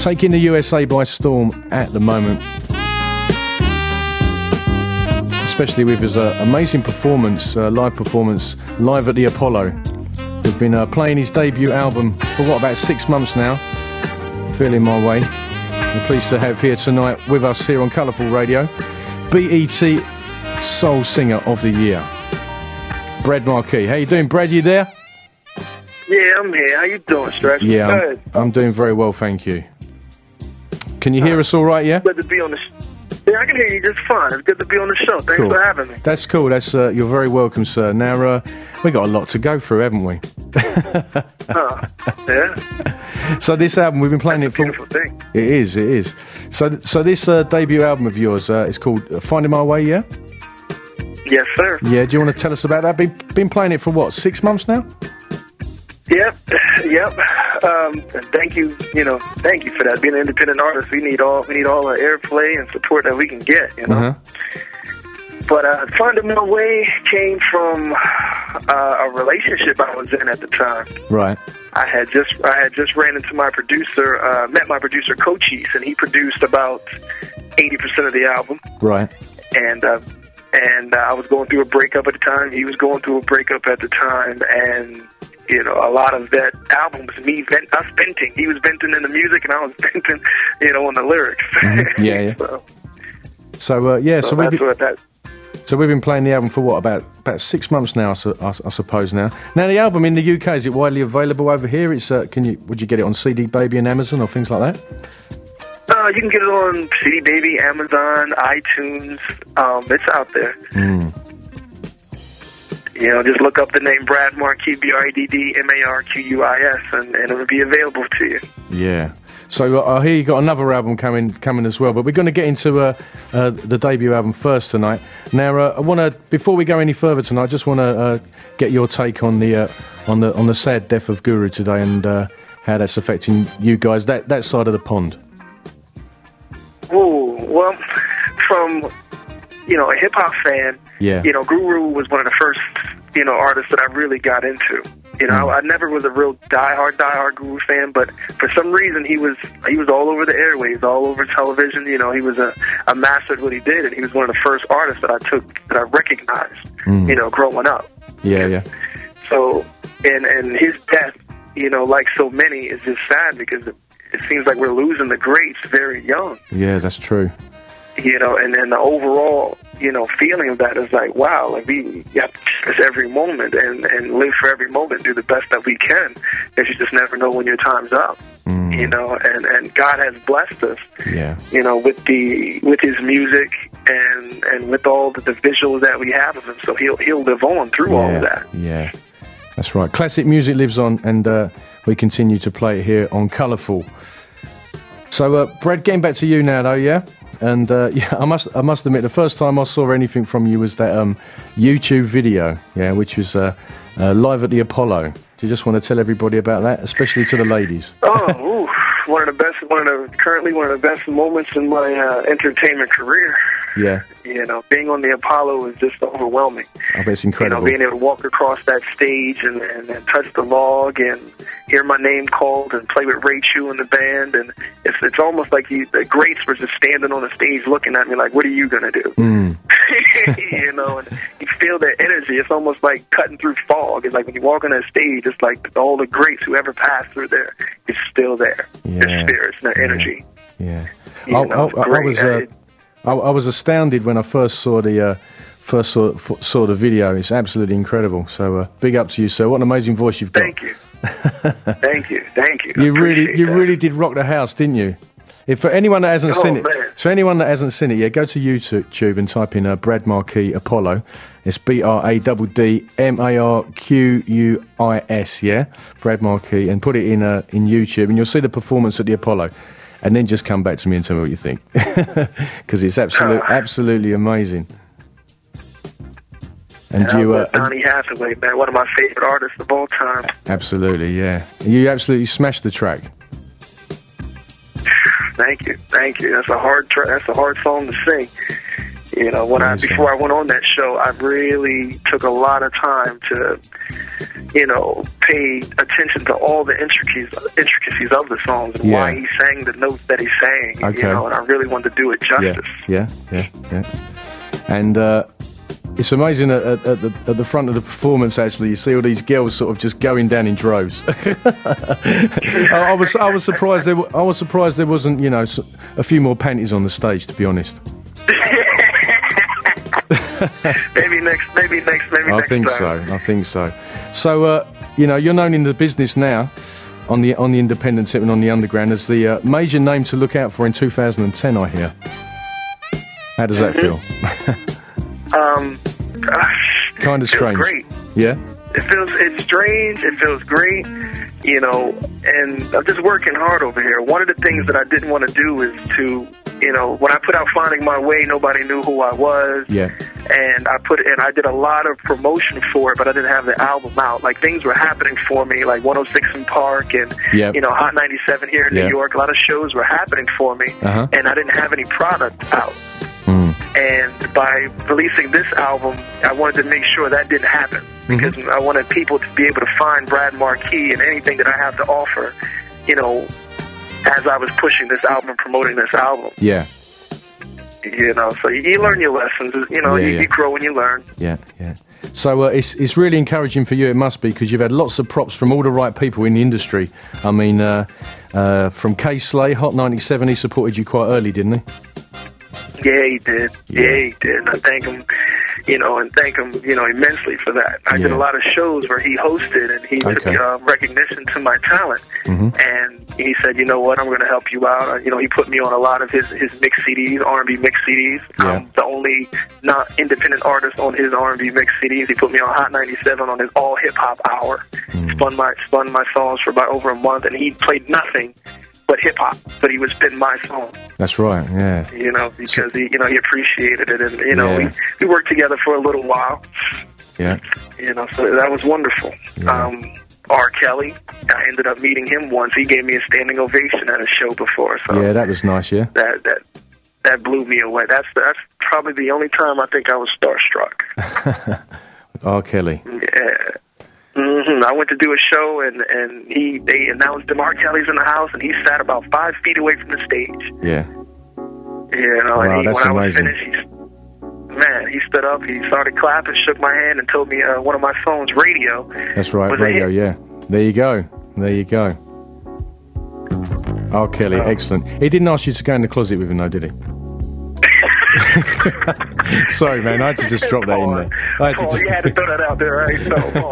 taking the USA by storm at the moment, especially with his amazing performance, live at the Apollo. We've been playing his debut album for about 6 months now. Feeling my way. We're pleased to have here tonight with us here on Colourful Radio, BET Soul Singer of the Year, Brad Marquis. How you doing, Brad? You there? Yeah, I'm here. How you doing, Stretch? Yeah, I'm doing very well, thank you. Can you hear us all right, yeah? Good to be on the Yeah, I can hear you just fine. It's good to be on the show. Thanks for having me. That's cool. You're very welcome, sir. Now, we got a lot to go through, haven't we? Yeah. So this album, we've been playing That's it for... beautiful thing. It is. So this debut album of yours is called Finding My Way, yeah? Yes, sir. Yeah, do you want to tell us about that? Been playing it for what, 6 months now? Yep. Thank you for that. Being an independent artist, we need all the airplay and support that we can get, you know. But Finding My Way came from a relationship I was in at the time. Right. I had just ran into my producer, met my producer Cochise, and he produced about 80% of the album. Right. And I was going through a breakup at the time. He was going through a breakup at the time, and you know, a lot of that album was us venting. He was venting in the music, and I was venting, on the lyrics. Mm-hmm. Yeah. So we've been playing the album for what, about 6 months now, I suppose now. Now the album in the UK, is it widely available over here? It's would you get it on CD Baby and Amazon or things like that? You can get it on CD Baby, Amazon, iTunes. It's out there. Just look up the name Brad Marquis, BRADDMARQUIS, and it'll be available to you. Yeah. So I hear you got another album coming as well, but we're going to get into the debut album first tonight. Now, I want to, before we go any further tonight, I just want to get your take on the sad death of Guru today and how that's affecting you guys that side of the pond. Oh, well, from a hip hop fan, Guru was one of the first artists that I really got into. I never was a real diehard Guru fan, but for some reason he was all over the airwaves, all over television. He was a master at what he did, and he was one of the first artists that I recognized. Growing up. Yeah. So, and his death, like so many, is just sad because it seems like we're losing the greats very young. Yeah, that's true. And then the overall, feeling of that is like, wow, like we have to cherish every moment and live for every moment, do the best that we can, because you just never know when your time's up. And God has blessed us, with his music and with all the visuals that we have of him. So he'll live on through all of that. Yeah, that's right. Classic music lives on, and we continue to play it here on Colourful. So, Brad, getting back to you now, though, yeah? And I must admit, the first time I saw anything from you was that YouTube video, which was live at the Apollo. Do you just want to tell everybody about that, especially to the ladies? Currently one of the best moments in my entertainment career. Yeah. Being on the Apollo is just overwhelming. I bet it's incredible. Being able to walk across that stage and touch the log and hear my name called and play with Ray Chu in the band, and it's almost like the greats were just standing on the stage looking at me like, what are you going to do? And you feel their energy. It's almost like cutting through fog. It's like when you walk on that stage, it's like all the greats who ever passed through there is still there. Their spirits and their energy. Yeah. I was astounded when I first saw the video. It's absolutely incredible. So big up to you, sir. What an amazing voice you've got. Thank you. Thank you. You really did rock the house, didn't you? If for anyone that hasn't seen it, go to YouTube and type in Brad Marquis Apollo. It's BRADDMARQUIS, Brad Marquis, and put it in YouTube, and you'll see the performance at the Apollo. And then just come back to me and tell me what you think, because it's absolutely amazing. And Donny Hathaway, man, one of my favorite artists of all time. Absolutely, yeah. You absolutely smashed the track. Thank you. That's a hard song to sing. Before I went on that show, I really took a lot of time to pay attention to all the intricacies of the songs and why he sang the notes that he sang. Okay. And I really wanted to do it justice. Yeah. And it's amazing at the front of the performance. Actually, you see all these girls sort of just going down in droves. I was surprised. I was surprised there wasn't, a few more panties on the stage. To be honest. maybe next I think so. So, you're known in the business now, on the independent tip and on the underground, as the major name to look out for in 2010. I hear. How does that feel? Kind of strange. Great. Yeah. It's strange. It feels great. And I'm just working hard over here. One of the things that I didn't want to do is to, when I put out Finding My Way, nobody knew who I was. Yeah. And I did a lot of promotion for it, but I didn't have the album out. Like, things were happening for me, like 106 in Park and, Hot 97 here in New York. A lot of shows were happening for me, and I didn't have any product out. And by releasing this album, I wanted to make sure that didn't happen, because I wanted people to be able to find Brad Marquis and anything that I have to offer, as I was pushing this album and promoting this album. Yeah. So you learn your lessons. You grow when you learn. Yeah. So it's really encouraging for you. It must be, because you've had lots of props from all the right people in the industry. I mean, from Kay Slay, Hot 97, he supported you quite early, didn't he? Yeah, he did. Yeah, he did. And I thank him, immensely for that. I did a lot of shows where he hosted, and he took recognition to my talent. And he said, you know what, I'm going to help you out. He put me on a lot of his mix CDs, R&B mix CDs. I'm the only not independent artist on his R&B mix CDs. He put me on Hot 97 on his all hip hop hour. Spun my songs for about over a month, and he played nothing but hip hop, but he was spitting my song. That's right, yeah. Because he appreciated it, and we worked together for a little while. Yeah. So that was wonderful. Yeah. R. Kelly, I ended up meeting him once. He gave me a standing ovation at a show before. So yeah, that was nice. Yeah. That blew me away. That's probably the only time I think I was starstruck. R. Kelly. Yeah. I went to do a show, and they announced him. R. Kelly's in the house, and he sat about 5 feet away from the stage. Yeah. Wow, and that's when amazing. I was finished, he stood up, he started clapping, shook my hand, and told me one of my phones, Radio. That's right, Radio, yeah. There you go. R. Kelly, excellent. He didn't ask you to go in the closet with him, though, did he? Sorry, man, I had to just drop that in there. You had to throw that out there, right?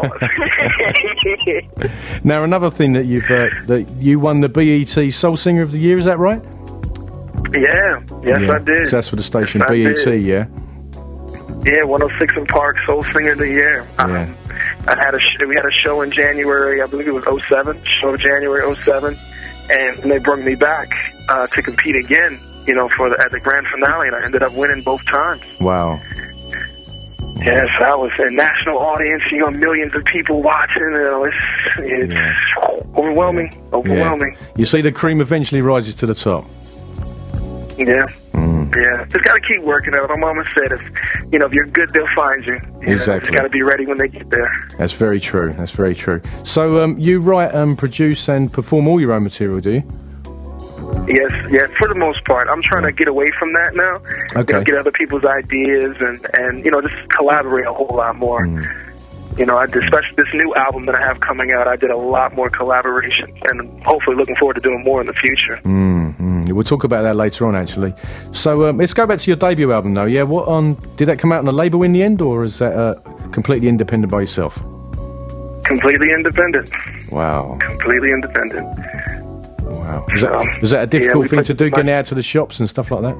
So, Now, another thing that you won the BET Soul Singer of the Year, is that right? Yeah, I did. So that's for the station BET, yeah? Yeah, 106 in Park, Soul Singer of the Year. Yeah. We had a show in January, I believe it was 07, show of January 07, and they brought me back to compete again, at the grand finale, and I ended up winning both times. Wow. Yes, I was a national audience, millions of people watching, it's overwhelming. Yeah. You see, the cream eventually rises to the top. Yeah. Yeah. Just got to keep working at it. My mama said, if you're good, they'll find you. Exactly. Just got to be ready when they get there. That's very true. So, you write, produce, and perform all your own material, do you? Yes, for the most part. I'm trying to get away from that now. Okay. Get other people's ideas and just collaborate a whole lot more. Especially this new album that I have coming out, I did a lot more collaboration, and hopefully looking forward to doing more in the future. We'll talk about that later on, actually. So let's go back to your debut album, though. Yeah, did that come out on a label in the end, or is that completely independent by yourself? Completely independent. Wow. Completely independent. Wow. Was that a difficult thing to do, getting out to the shops and stuff like that?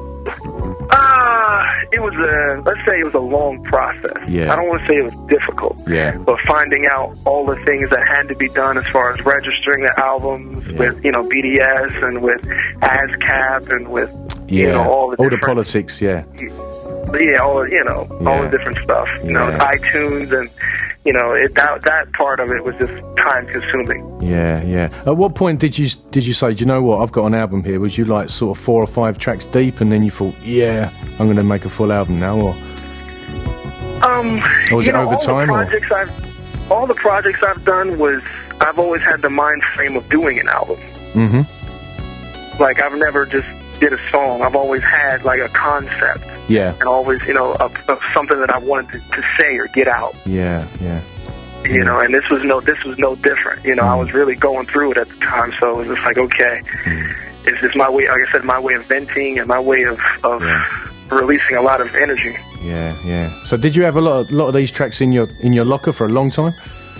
It was let's say it was a long process. Yeah. I don't want to say it was difficult. Yeah. But finding out all the things that had to be done as far as registering the albums with, BDS and with ASCAP and with, all the politics, all the different stuff. iTunes and, that part of it was just time consuming. Yeah. At what point did you say, do you know what, I've got an album here? Was you like sort of 4 or 5 tracks deep, and then you thought, yeah, I'm going to make a full album now, or was it over time? all the projects I've done I've always had the mind frame of doing an album. Mm-hmm. Like, I've never just did a song. I've always had, like, a concept. Yeah. And always, of something that I wanted to say or get out. Yeah, yeah. You know, and this was no different. You know, I was really going through it at the time, so it was just like, okay, it's just my way, like I said, my way of venting and my way of releasing a lot of energy. Yeah, yeah. So did you have a lot of these tracks in your locker for a long time?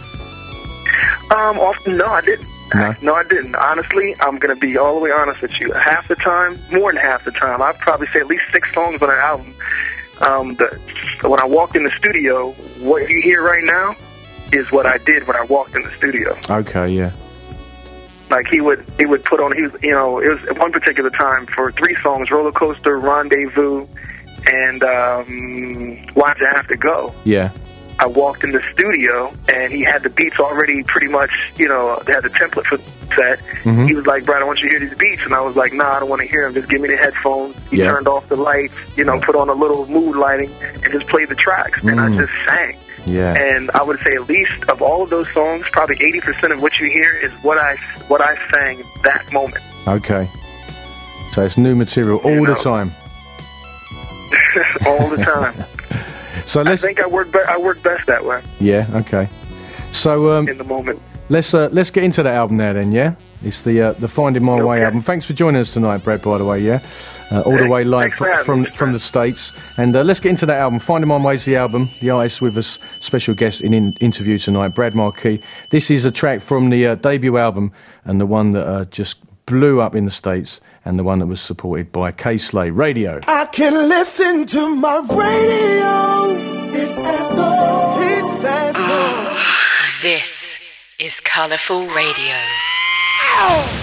No, I didn't. No, I didn't. Honestly, I'm going to be all the way honest with you. Half the time, more than half the time, I'd probably say at least 6 songs on an album. When I walked in the studio, what you hear right now is what I did when I walked in the studio. Okay, yeah. Like, he would put on, it was at one particular time for 3 songs, Roller Coaster, Rendezvous, and Why'd You Have to Go? Yeah. I walked in the studio, and he had the beats already pretty much, they had the template for the set. Mm-hmm. He was like, Brad, I want you to hear these beats. And I was like, nah, I don't want to hear them. Just give me the headphones. He turned off the lights, put on a little mood lighting, and just played the tracks. And I just sang. Yeah. And I would say at least of all of those songs, probably 80% of what you hear is what I sang that moment. Okay. So it's new material all the time. All the time. So I think I work best that way. Yeah. Okay. So in the moment. Let's get into that album now then. Yeah. It's the Finding My Way album. Thanks for joining us tonight, Brad. By the way, yeah. All the way live from the States. And let's get into that album. Finding My Way is the album. The artist with us, special guest in interview tonight, Brad Marquis. This is a track from the debut album and the one that just blew up in the States and the one that was supported by K-Slay Radio. I can listen to my radio. It says no. It says no. This is Colourful Radio. Ow!